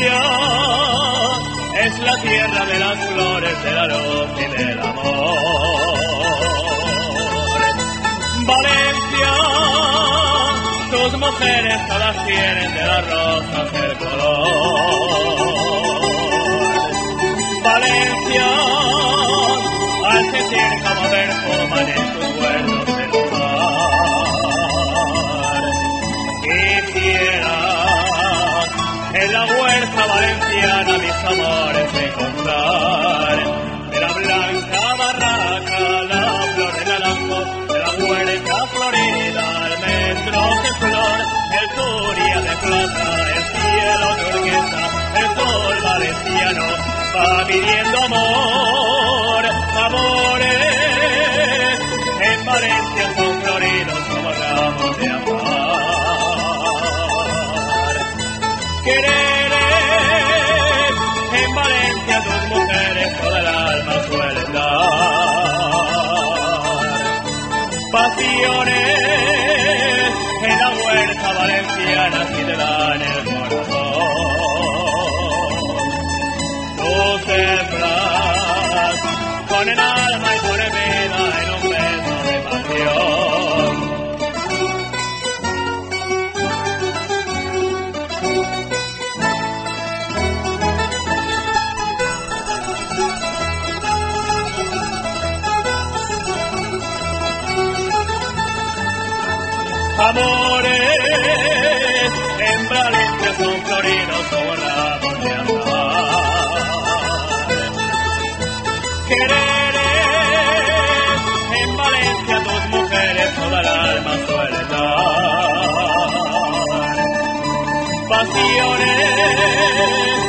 Valencia es la tierra de las flores, del arroz y del amor. Valencia, tus mujeres todas tienen de las rosas el color. Valencia, al sentir como perfuman en tus huertos el mar. Quisiera en la huerta valenciana mis amores encontrar, de la blanca barraca, la flor de naranjo, de la huerta florida, almendros de flor, el turia de plata, el cielo turquesa, el sol valenciano va pidiendo amor, amores, en Valencia son floridos como ramos de amar. Quereres, en Valencia tus mujeres toda el alma suelen dar. Pasiones, en la huerta valenciana si te dan el corazón. Tú sembras con el alma y con el vida en un beso de pasión. Amores, en Valencia son floridos como ramos de amar. Quereres, en Valencia tus mujeres toda el alma suelen dar. Pasiones,